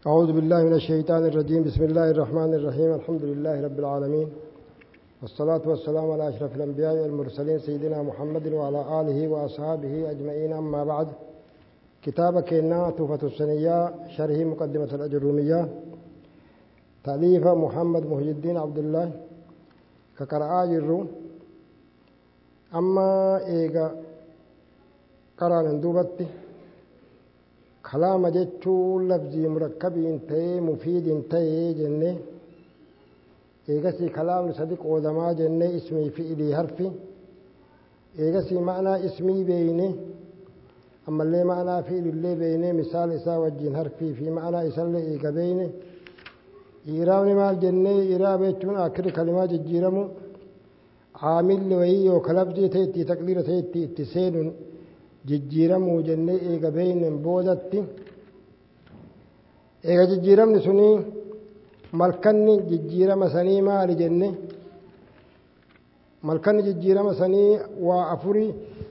أعوذ بالله من الشيطان الرجيم. بسم الله الرحمن الرحيم. الحمد لله رب العالمين، والصلاة والسلام على أشرف الأنبياء والمرسلين سيدنا محمد وعلى آله وأصحابه أجمعين. أما بعد، كتابك إننا توفة السنية شرح مقدمة الأجرومية تأليف محمد محي الدين عبد الله كقراءة جرو. أما إيغا قرآن دوبتي كلام جتشو لفظي مركب انتهي مفيد انتهي جنة إيغسي كلام صديق ودما جنة اسمي فئلي حرفي إيغسي معنى اسمي بينه أما اللي معنى فئل اللي بينه مثال إسا وجين حرفي في معنى إسا اللي إيغا بينه إيراني مال جنة إيرابيتون آخر كلمات الجيرمو عامل وهي وكلفجي تيتي تقدير تيتي اتسين jijjiiramuu jennee eega beeynen boodatti eega jijjiiramni sunii malkanni jijjiirama sanii maali jenne malkanni jijjiirama sanii waa afurii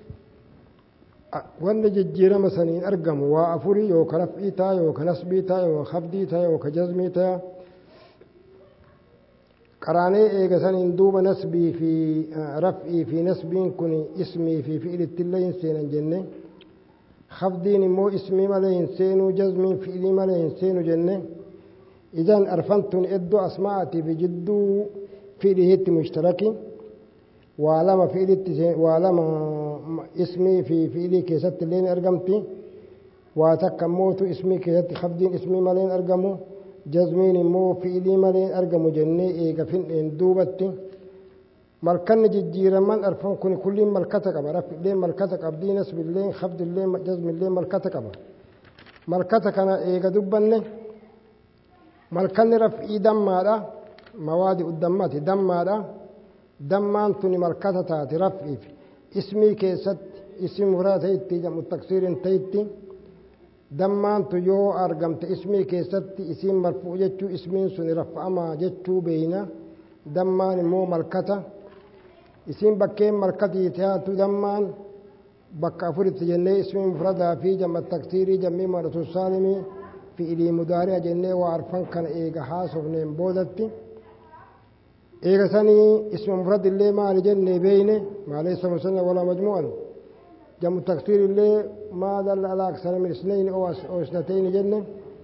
wanni jijjiirama saniin argamu waa afurii yooka raf'ii taa yooka nasbii taa yooka khafdii taa yooka jazmii taa qaraanee eega saniin duuba nasbii fi raf'ii fi nasbiin kun ismii fi fi'ilittillee hin seenan jenne khafdiin immoo ismii malee hin seenu jazmiin fi'ilii malee hin seenu jenne idan arfantun iddoo asmaa'atii fi jidduu fi'ilihitti mushtaraki waa lama fi'ilitti waa lama ismii fi fi'ilii keessatti illee ni argamti waa takka mootu ismii keessatti khafdiin ismii malee hin argamu jazmiin immoo fi'ilii malee argamu jennee eega fin'een duubatti malkanni jijjiiraman arfan kun kulliin malkata qaba raf'illee malkata qabdii nasbillee khafdillee jazmillee malkata qaba malkata kana eega dubbanne malkanni raf'ii dammaadha mawaadi uddammati dammaadha dammaan tuni malkata taati raf'iif ismii keessatti ismi mufrada ta'itti jamu taksiirin ta'itti dammaantu yoo argamte ismii keessatti isiin marfuu jechuu ismiin sun raf'amaa jechuu beeyna dammaan immoo malkata isiin bakkeen malkatii taatu dammaan bakka afuritti jennee ismii mufradaa fi jam'a taksiirii jammii madhatu saalimii fi'ilii mudaari'a jennee waa arfan kana eega haasofneen boodatti eega sanii ismi mufradillee maali jennee beeyne maaleysa musanna walaa majmu'an جمع التكسير اللي ما دل على أكثر من اثنين أو اثنتين جنة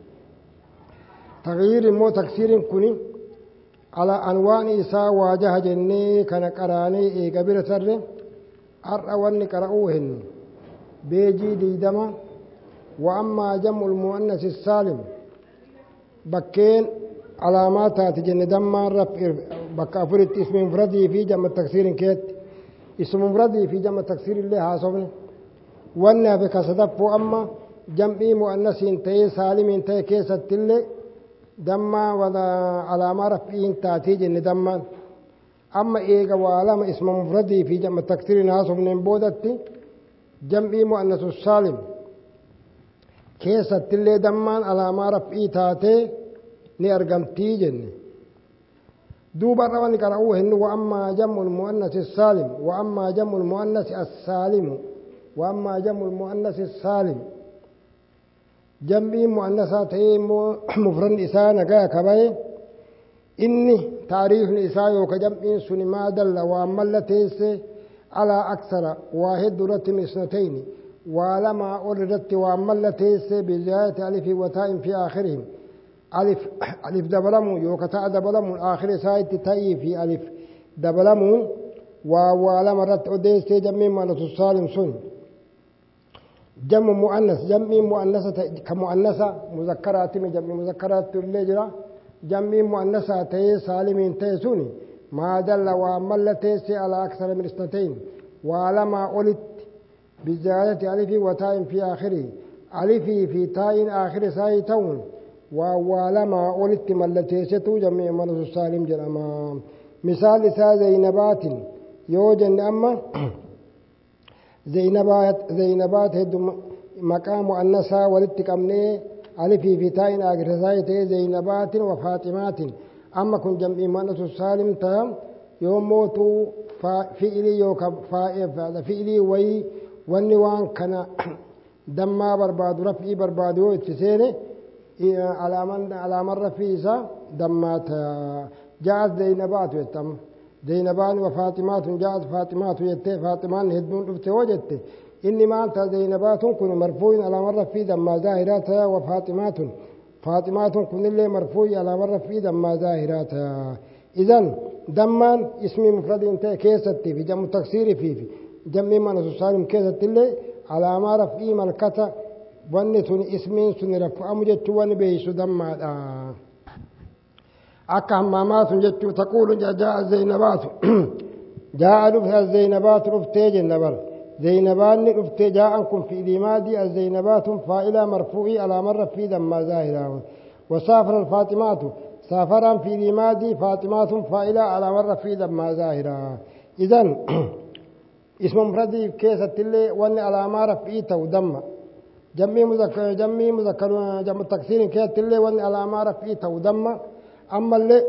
تغيير مو تكسير كوني على أنواع إساء واجه جنة كان قراني قبل سر أرأواني قرأوهن بيجي ديدما وأما جمع المؤنث السالم بكين علامات جنة دما رفع بك أفرد اسم مفردي في جمع التكسير كيت اسم مفردي في جمع التكسير اللي حاصبني وانا بكسدف أما جمعي مؤنث تي سالم تي كيسة اللي دما ولا علامة رفعين تاتيج دما أما إيجا وعلامة اسم مفردي في جمع التكسير حاصب من بودتي جمعي مؤنث السالم كيسة اللي دما علامة رفعي تاتي نرجم تيجن دوبا رواني قرأوهن وأما جمع المؤنث السالم وأما جمع المؤنث السالم وأما جمع المؤنث السالم جمعي مؤنثات مفرد إساء نقايا كباي إني تعريف إساء وكجمعي سن ما دل وأما اللتيس على أكثر واحد رتم اثنتين ولما أردت وأما اللتيس بزيادة ألف وتاء في آخرهم ألف دبلمو يوكتا دبلمو آخر سايت تاي في ألف دبلمو وعلى مرات أديس جمع مؤنث السالم سن جمع مؤنث جمع مؤنثة كمؤنثة مذكرات من جمع مذكرات اللي جرا جمع مؤنثة تي سالم تي سوني ما دل وعمل تيس على أكثر من اثنتين وعلى ما قلت بزيادة ألف وتاء في آخره ألف في تاء آخر سايتون وعلى ما قلت ملتيستو جمع مؤنث السالم جرما مثال زينبات يوجن أما زينبات هد مقام مؤنثة ولتكمني ألفي في تاين آخر سايته زينبات وفاطمات أما كن جمع مؤنث السالم تام يوم موتو فعلي يوك فعلي وي ونوان كان دما برباد رفعي بربادو اتسيني على مرة فيسا دمات جاءت زينبات يتم زينبان وفاطمات جاءت فاطمات يتي فاطمان هدون رفته وجدت إني ما أنت زينبات كن مرفوع على مرة في دم ظاهراتها وفاطمات فاطمات كن اللي مرفوع على مرة في دم ظاهراتها إذن دمان اسم مفرد انتهى كيست في جمع تكسير في جمع من سالم كيست اللي على مرة في ملكته ونتون اسمين سنرف أمجد وان بيش دمات أكا همامات جت تقول جاء الزينبات جاء رفع الزينبات رفتي جنبر زينبان رفتي جاءكم في الإمادي الزينبات فائلة مرفوعي على مرة في دم ظاهرة وسافر الفاطمات سافرا في الإمادي فاطمات فائلة على مرة في دم ظاهرة إذن اسم مفردي كيسة اللي وان على مرة في تودم جمع مذكر جمع تكسير كيسة اللي وان على مرة في تودم أما اللي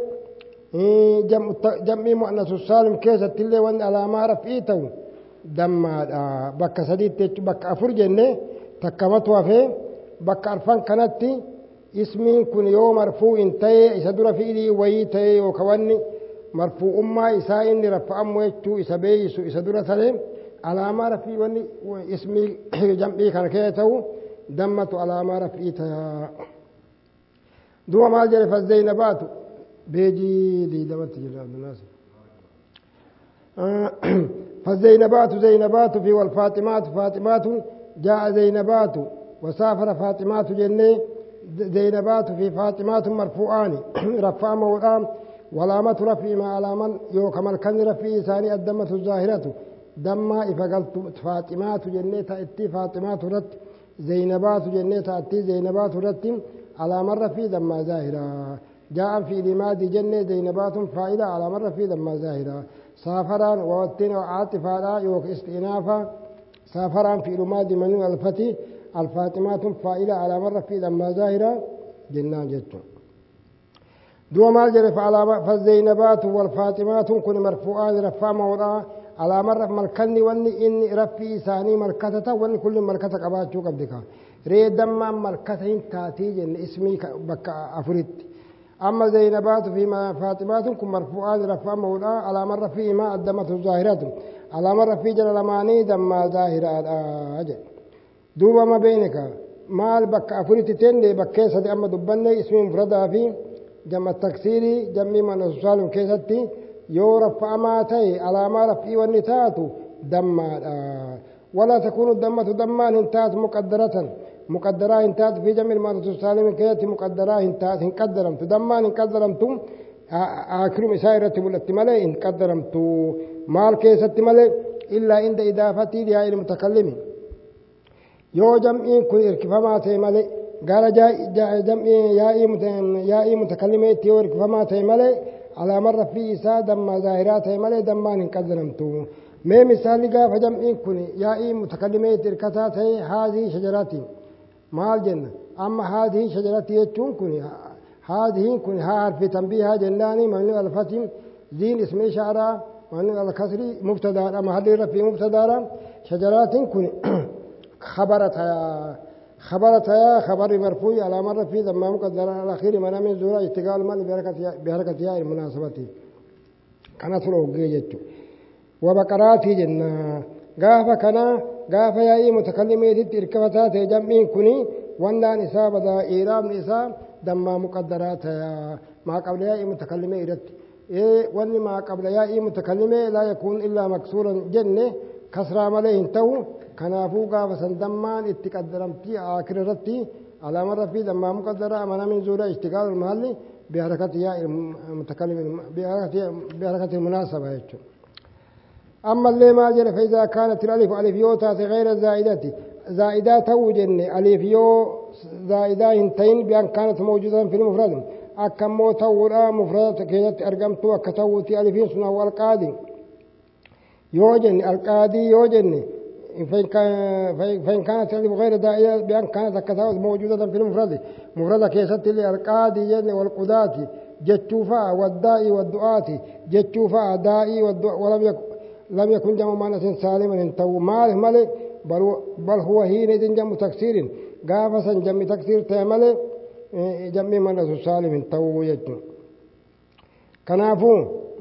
جمع مؤنث السالم كيسة اللي وان على مرة في تو دم بك سديد بك أفر جنة تكمتوا في بك أرفان كانت اسمي كن يوم مرفوع انتهي إسدر في لي ويتهي وكواني مرفوع أما إسائن رفع أمويتو إسابيس إسدر سليم على مرة في واني اسمي جمعي كان كيتو دمت على مرة في إيتها دو ما جرى فالزينبات بيجي دي دمت جلال الناس فالزينبات زينبات في والفاطمات فاطمات جاء زينبات وسافر فاطمات جنة زينبات في فاطمات مرفوعان رفع مولام ولامة رفي ما على من يوكمل كان رفي ثاني الدمة الظاهرة دم إفقلت فاطمات جنة تأتي فاطمات رت زينبات جنة تأتي زينبات رت على مرة في دم ظاهرة جاء في لماد جنة زينبات فائدة على مرة في دم ظاهرة سافران ووتين وعاطفة يوك استئنافا سافران في لماد من الفتي الفاطمات فائدة على مرة في دم ظاهرة جنان جتو دو ما جرف على فالزينبات والفاطمات كن مرفوعان رفع موضع على مرة ملكني واني إني رفي ثاني ملكتة واني كل ملكتة قباتشو قبدك ريد دم ملكتين تاتي جن اسمي بك أفريت أما زينبات فيما فاطمات كن مرفوعان رفع موضع على مرة فيما الدمة الظاهرات على مرة في جلالماني دم ظاهرات أجل دوبا ما بينك مال بك أفريت تندي بك كيسة أما دبني اسمي مفردها في جمع التكسيري جمع من الصالم كيستي يو رفع ما تي على ما رفعي والنتات دم ولا تكون الدمة دمان انتات مقدرة انتات في جمع من الصالم كيستي مقدرة انتات انقدرمت دمان انقدرمتم آكرم إسائرة ملتمالي انقدرمت مال كيستي مالي إلا عند إضافتي لها المتكلم يو جمعين كن اركفما تي مالي قال جمع يائي متكلمة تيورك فما تيملي على مرة في إساء دم ظاهرات تيملي دمان انقدرمتو ما مثال قال فجمعين كن يائي متكلمة تركتات هذه شجراتي مع الجنة أما هذه شجراتي يتون كن هذه كن حرف تنبيه جناني من الفتن زين اسم إشارة من الكسر مبتدا أما هذه رفي مبتدا شجرات كن خبرتها خبر مرفوع على مرة في ذم مقدر على الأخير من من زورا اشتغال مال بحركة يا المناسبة كانت له جيجت وبقرات جنة قاف يا متكلمة تركبتها تجمعين كني وانا نساء بدا إيرام نساء دم مقدرات ما قبل يا متكلمة إرت واني ما قبل يا متكلمة لا يكون إلا مكسورا جنة كسرى مليه تو كنافو قاف سندمان اتقدرمتي آخر رتي على مرة في دمام مقدرة أمانا من زورة اشتغال المحلي بحركة يا المتكلم بحركة المناسبة يجو. أما اللي ما جرى فإذا كانت الألف ألف يوتا غير زائدات وجن ألف يو زائدة انتين بأن كانت موجودة في المفرد أكم موتورا مفردة كيدت أرقمتو أكتوتي ألفين سنة والقادي يوجن القادي يوجن فإن كانت غير داعية بأن كانت كتاوت موجودة في المفرد مفردة كيست اللي القادي والقدات جتوفا والدائي والدعاة جتوفا دائي ولم يكن جمع مانس سالما انتو ماله مالي بل هو هين جمع تكسير قافسا جمع تكسير تيمالي جمع من سالم تو يجو كنافو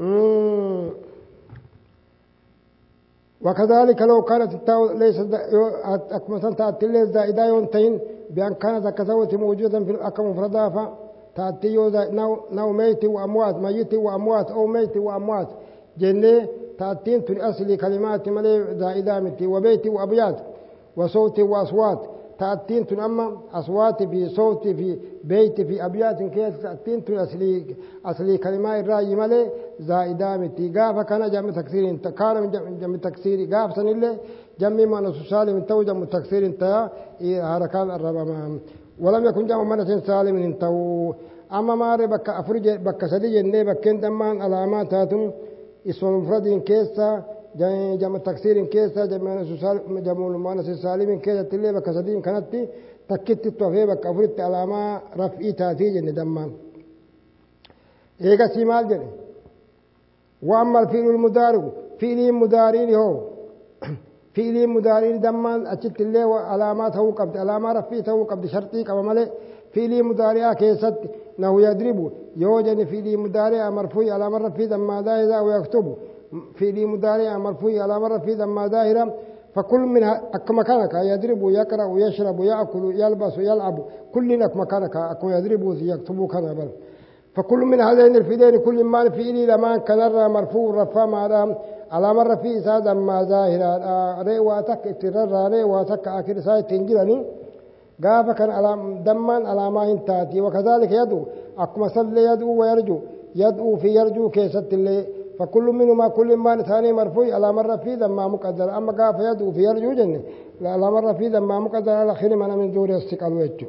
وكذلك لو كانت التاء ليست مثلا تأتي ليس زائدة ينتين بأن كانت كسوة موجودة في الأكم مفردة فتأتي نو ميت وأموات ميت وأموات أو ميت وأموات جنة تأتين في أصل كلمات ملي زائدة متي وبيت وأبيات وصوت وأصوات تأتين أما أصوات في صوت في بيت في أبيات كيف تأتين أصلي كلمات الرأي ملي زائدة متي قاف كان جمع تكسير كان جمع تكسير قاف سن الله جمع ما نسالم تو جمع تكسير تا حركات الربما ولم يكن جمع من سالم تو أما ما بك أفرج بك سدي جنة بكين دمان علامات هاتم اسم مفرد كيسا جمع تكسير كيسا جمع المؤنث السالم كيسا تلي بك سدين كانت تكت توفي بك أفرج علامة رفعي تاتي جنة دمان إيجا سيمال جنة وأما الفعل المضارع فعل مضارع هو فعل مضارع دمان أشت اللي علامات هو قبض علامة رفعي هو قبض شرطي كما ملء فعل مضارع كيست نهو يضرب يوجد فعل مضارع مرفوع علامة رفعي دم ظاهرة ويكتب فعل مضارع مرفوع علامة رفعي دم ظاهرة فكل منها أكما كانك يضرب يقرأ يشرب يأكل يلبس يلعب كل أكما كانك أكو يضرب يكتب كان بل فكل من هذين الفعلين كل ما فعلي لما كان مرفوع رفع ماذا على مر في سادا ما ظاهرا ريواتك ترر ريواتك اخر ساي تنجلني غاف كان على دمان على ما انتاتي وكذلك يدعو اكما صل يدعو ويرجو يدعو في يرجو كيست اللي فكل منهما كل ما ثاني مرفوع على مر في دم مقدر اما غاف يدعو في يرجو جنة على مر في دم مقدر على خير من دور استقال وجه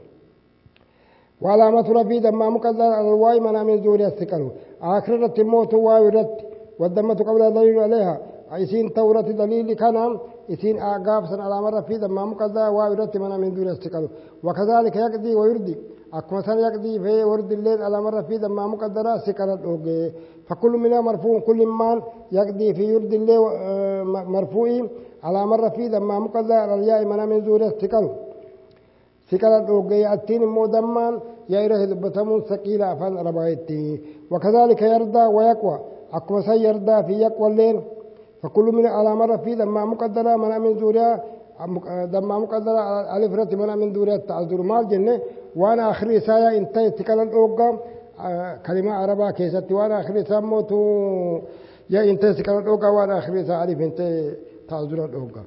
وعلامة رفي دم مقدر على الواي من من زوري الثقل آخر الموت واو رت والدمة قبل دليل عليها عيسين تورة دليل كان عيسين آقاف سن علامة رفي دم مقدر واو رت من من زوري الثقل وكذلك يقضي ويردي أكما سن يقضي في ورد الليل علامة رفي دم مقدر ثقل فكل منها مرفوع كل ما يقضي في يرد الليل مرفوع علامة رفي دم مقدر على الياء من من زوري الثقل سكرت أوجي أتين مودمان يره دبتمون سكيلا فان ربايتي وكذلك يرضى ويقوى أقوى يرضى في يقوى الليل فكل من على مرة في دم مقدرة من زوريا دم مقدرة على فرت من زوريا تعذر مال جنة وأنا آخر سايا انتهي سكرت أوجا كلمة عربة كيست وأنا آخر ساموتو يا انتهي سكرت أوجا وأنا آخر سايا ألف انتهي تعذر أوجا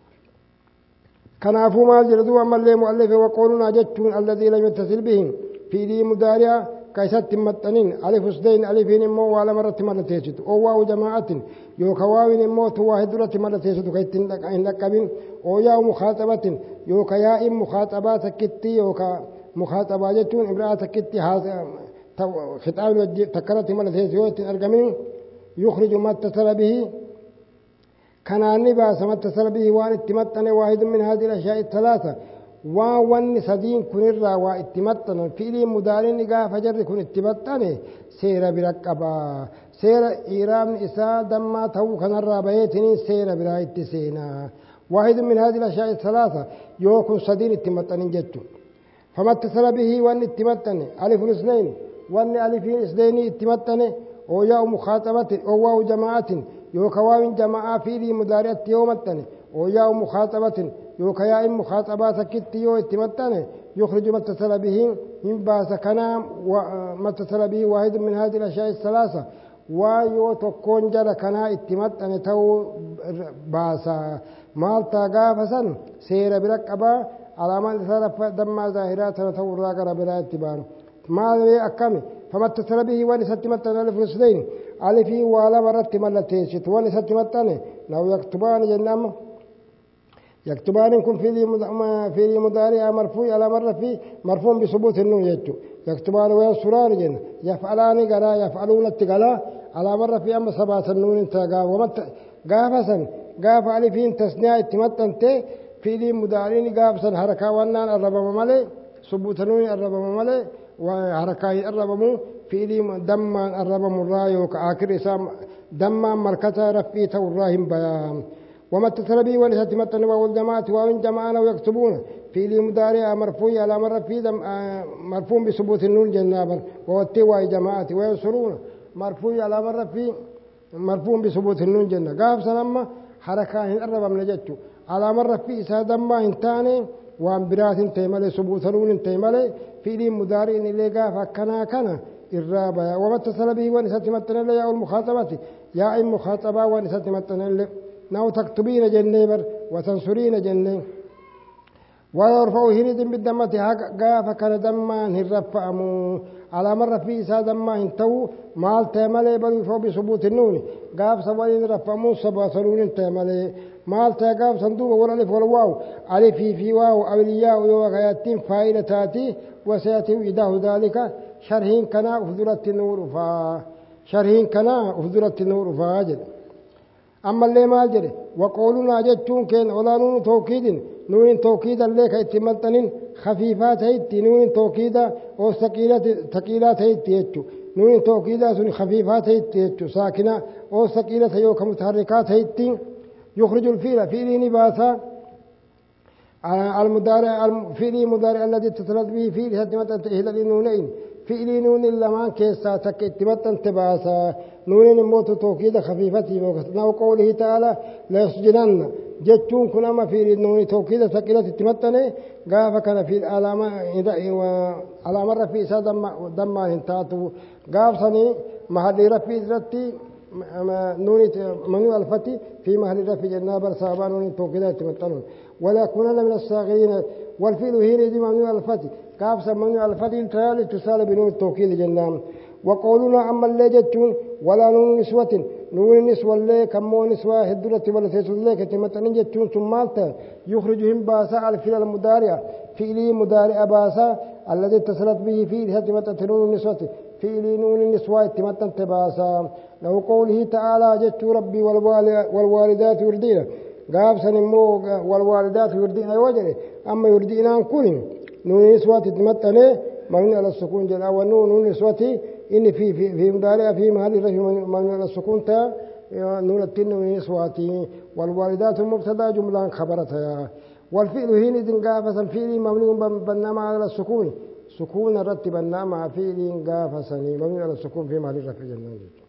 كنافو ما جلدوا أما اللي مؤلف وقولنا جتون الذي لم يتصل بهم في دي مداريا كيست متنين ألف سدين ألفين مو ولا مرة مرة تيجد أو واو جماعة يو كواوين مو تواحد رة مرة تيجد كيتن لكبين أو يا مخاطبة يو كيا مخاطبات كتي يو كمخاطبة جتون امرأة كتي هذا خطاب تكرت مرة تيجد أرجمين يخرج ما اتصل به كناني باسم اتصل به وان اتمتن واحد من هذه الأشياء الثلاثة وان سدين كنرا واتمتن فيلي مدارين قا فجر كن اتمتن سير بركبا سير إيرام إساء دما تو كنرا بيتني سير برايت سينا واحد من هذه الأشياء الثلاثة يوكن سدين اتمتن جدت فما اتصل به وان اتمتن ألف الاثنين وان ألفين اثنين اتمتن أو ياء مخاطبة أو واو جماعة يوكواوين جماعة في دي مدارية يومتني وياء مخاطبة يوكياء مخاطبات كت يو اتمتني يخرج ما اتصل به من باس كنام وما اتصل به واحد من هذه الأشياء الثلاثة ويو تكون جرى كنا اتمتني تو باسا مالتا غافسا سير بركبا على ما تصرف دم ظاهرات تو راقر بلا اتبان ما لي أكمل فما اتصل به ونسات متن ألف رسلين ألفي ولا مرت ملتيشت ونسات متن لو يكتبان جنم يكتبان يكون في مضارع مرفوع على مرة في مرفوع بثبوت النون يجو يكتبان ويسران جن يفعلان قرا يفعلون التقلا على مرة في أما سبعة النون انتقا ومت قافسا قاف ألفين تسنيا اتمتن تي في مضارعين قافسا حركة ونان الربما ملي ثبوت النون الربما ملي وحركاي الربمو في دما الربم الراي وكآخر إسام دما مركزة رفيته الراهم بيام وما اتصل به ونسات متن والجماعة وإن جمعنا ويكتبون فعل مضارع مرفوع على مرة في مرفوع بثبوت النون جنابا ووتوا جماعة وينصرون مرفوع على مرة في مرفوع بثبوت النون جنة قاف سلامة حركة الربا من جتشو على مرة في إسادة ما انتاني وان برات انتيمالي ثبوت النون انتيمالي فعل مضارع اللي قاف كنا الرابع وما اتصل به ونسات متنا يا المخاطبة يا المخاطبة ونسات متنا ناو تكتبين جنبر وتنصرين جنب ويرفع هند بالدمة قاف كان دمان هرفعمو على مرة في إساء دمان انتو مال تيمالي بل يفو بثبوت النون قاف سوالين رفعمو سبا سنون تيمالي مال تيقاف صندوق والالف والواو ألف في واو أولياء وغاياتين فائدة تاتي وسيأتي إداه ذلك شرحين كنا أفضلت النور شرحين كنا أفضلت النور فاجد أما اللي ما جري وقولنا جتون كان ولا نون توكيد نون توكيد اللي كيتمتنين خفيفات هيت نون توكيد أو ثقيلات هيت يجو نون توكيد سن خفيفات هيت يجو ساكنة أو ثقيلة يو كمتحركات هيت يخرج الفيل نباسا المضارع الفعل مضارع الذي اتصلت به فعل هتمت إحدى النونين فعل نون اللمان كيسا تكتمت انتباسا نون الموت توكيد خفيفتي وقتنا وقوله تعالى لا يسجنن جتون كنما في النون توكيد ثقيلة تمتني قاف كان في العلامة على مرة في إساء دم انتاتو قاف صني محل رفي إزرتي نون منو الفتي في محل رفي جناب الصحابة نون توكيد تمتنون ولا كنا من الصاغرين والفيل هنا دي منو الفتي قاف منو الفتي انتهى تسال بنون التوكيد جنام وقولنا أما اللي جتون ولا نون نسوة نون نسوة اللي كمو نسوة هدرة ولا تسود اللي كتمتنين جتون ثم مالتا يخرجهم باسا على الفعل المضارع فعلي مضارع باسا الذي اتصلت به فيه هتمتن نون نسوة فعلي نون نسوة هتمتن تباسا لو قوله تعالى جت ربي والوالدات يردين قاب سنمو والوالدات يردين وجري أما يردين عن كل نون نسوة هتمتن مبني على السكون جل ونون نسوة إن في مضارع في محل رفع مبني على السكون تا نون التين نسواتي والوالدات مبتدا جملة خبرتها والفعل هنا قافة فعل مبني بنما على السكون سكون رتب النام فعل قافة مبني على السكون في محل رفع جل